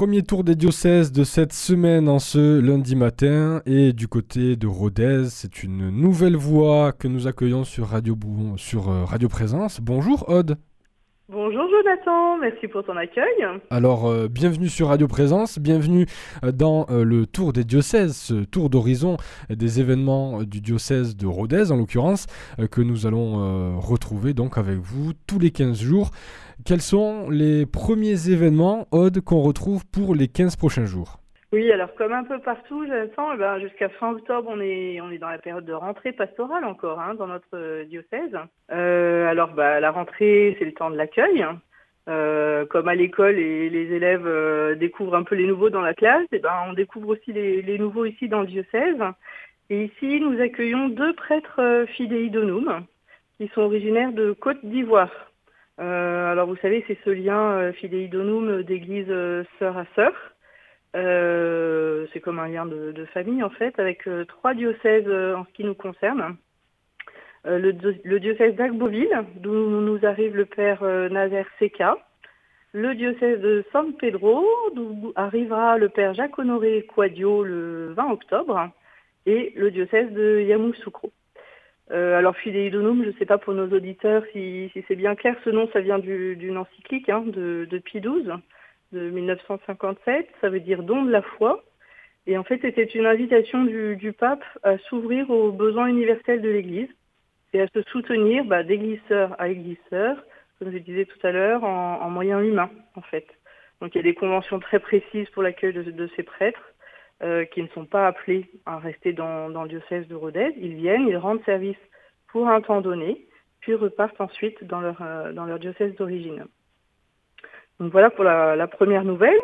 premier tour des diocèses de cette semaine en ce lundi matin. Et du côté de Rodez, c'est une nouvelle voix que nous accueillons sur Radio Présence. Bonjour Aude. Bonjour Jonathan, merci pour ton accueil. Alors, bienvenue sur Radio Présence, bienvenue dans le tour des diocèses, ce tour d'horizon des événements du diocèse de Rodez en l'occurrence, que nous allons retrouver donc avec vous tous les 15 jours. Quels sont les premiers événements, Aude, qu'on retrouve pour les 15 prochains jours ? Oui, alors comme un peu partout, Jonathan, jusqu'à fin octobre, on est dans la période de rentrée pastorale encore dans notre diocèse. La rentrée, c'est le temps de l'accueil. Comme à l'école, les élèves découvrent un peu les nouveaux dans la classe, on découvre aussi les nouveaux ici dans le diocèse. Et ici, nous accueillons 2 prêtres fidei donum qui sont originaires de Côte d'Ivoire. Alors vous savez, c'est ce lien fidei donum d'église sœur à sœur. C'est comme un lien de famille en fait, avec 3 diocèses en ce qui nous concerne. Le diocèse d'Agboville, d'où nous arrive le père Nazaire Seka. Le diocèse de San Pedro, d'où arrivera le père Jacques-Honoré Quadio le 20 octobre. Et le diocèse de Yamoussoukro. Alors Fidei Donum, je ne sais pas pour nos auditeurs si c'est bien clair, ce nom ça vient d'une encyclique de Pie XII de 1957, ça veut dire don de la foi. Et en fait c'était une invitation du pape à s'ouvrir aux besoins universels de l'Église et à se soutenir d'église sœur à église sœur, comme je disais tout à l'heure, en moyens humains en fait. Donc il y a des conventions très précises pour l'accueil de ces prêtres. Qui ne sont pas appelés à rester dans le diocèse de Rodez. Ils viennent, ils rendent service pour un temps donné, puis repartent ensuite dans leur diocèse d'origine. Donc voilà pour la première nouvelle.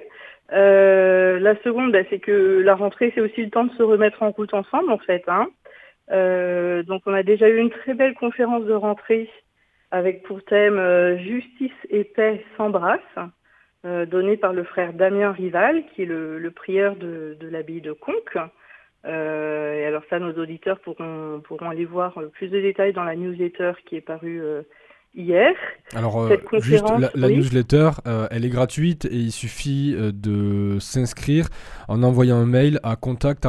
La seconde, c'est que la rentrée, c'est aussi le temps de se remettre en route ensemble, en fait. Donc on a déjà eu une très belle conférence de rentrée avec pour thème Justice et paix s'embrassent, donné par le frère Damien Rival, qui est le prieur de l'abbaye de Conques. Et alors ça, nos auditeurs pourront aller voir plus de détails dans la newsletter qui est parue hier. Alors, Cette juste conférence, la newsletter, elle est gratuite et il suffit de s'inscrire en envoyant un mail à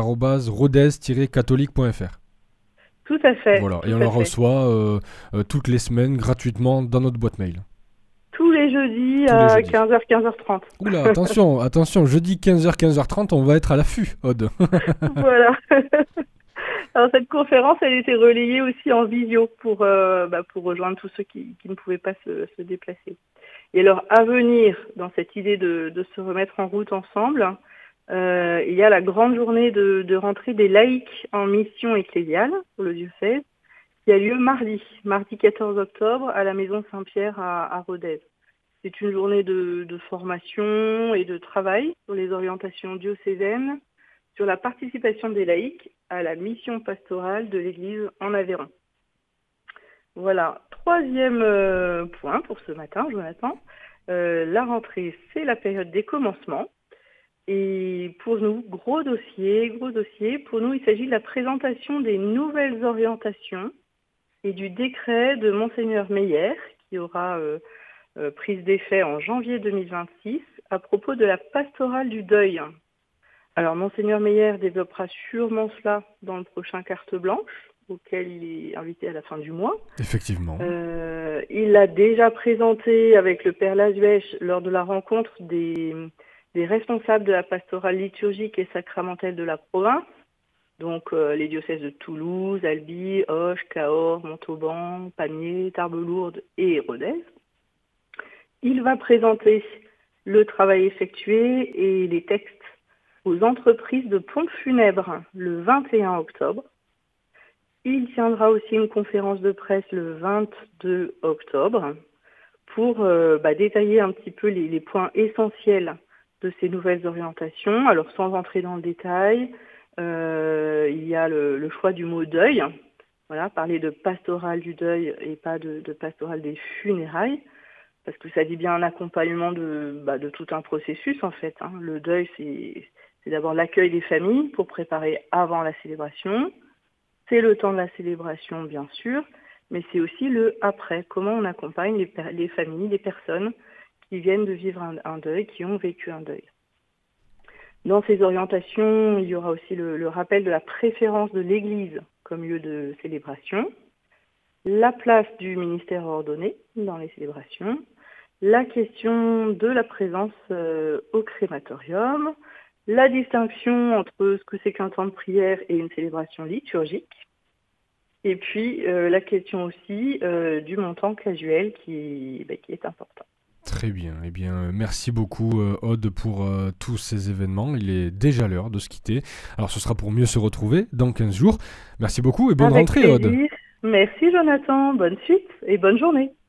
contact@rodez-catholique.fr. Tout à fait. Voilà, tout et on à la fait. reçoit toutes les semaines gratuitement dans notre boîte mail. Tous les jeudis Tous les à jeudis. 15h, 15h30. Oula, attention, jeudi 15h, 15h30, on va être à l'affût, Aude. Voilà. Alors cette conférence, elle était relayée aussi en visio pour rejoindre tous ceux qui ne pouvaient pas se déplacer. Et alors à venir, dans cette idée de se remettre en route ensemble, il y a la grande journée de rentrée des laïcs en mission ecclésiale pour le diocèse, qui a lieu mardi 14 octobre à la Maison Saint-Pierre à Rodez. C'est une journée de formation et de travail sur les orientations diocésaines, sur la participation des laïcs à la mission pastorale de l'Église en Aveyron. Voilà, troisième point pour ce matin, Jonathan. La rentrée, c'est la période des commencements. Et pour nous, gros dossier. Pour nous, il s'agit de la présentation des nouvelles orientations et du décret de Monseigneur Meyer, qui aura prise d'effet en janvier 2026, à propos de la pastorale du deuil. Alors, Monseigneur Meyer développera sûrement cela dans le prochain carte blanche, auquel il est invité à la fin du mois. Effectivement. Il l'a déjà présenté avec le Père Lazuèche lors de la rencontre des responsables de la pastorale liturgique et sacramentelle de la province, donc les diocèses de Toulouse, Albi, Auch, Cahors, Montauban, Pamiers, Tarbes-Lourdes et Rodez. Il va présenter le travail effectué et les textes aux entreprises de pompes funèbres le 21 octobre. Il tiendra aussi une conférence de presse le 22 octobre pour détailler un petit peu les points essentiels de ces nouvelles orientations. Alors sans entrer dans le détail, il y a le choix du mot deuil. Voilà, parler de pastorale du deuil et pas de pastorale des funérailles, parce que ça dit bien un accompagnement de tout un processus en fait. Le deuil, c'est d'abord l'accueil des familles pour préparer avant la célébration. C'est le temps de la célébration, bien sûr, mais c'est aussi le après. Comment on accompagne les familles, les personnes qui viennent de vivre un deuil, qui ont vécu un deuil. Dans ces orientations, il y aura aussi le rappel de la préférence de l'Église comme lieu de célébration, la place du ministère ordonné dans les célébrations, la question de la présence au crématorium, la distinction entre ce que c'est qu'un temps de prière et une célébration liturgique, et puis la question aussi du montant casuel qui est important. Très bien. Eh bien, merci beaucoup, Aude, pour tous ces événements. Il est déjà l'heure de se quitter. Alors, ce sera pour mieux se retrouver dans 15 jours. Merci beaucoup et bonne Avec rentrée, Aude. plaisir. Merci Jonathan, bonne suite et bonne journée.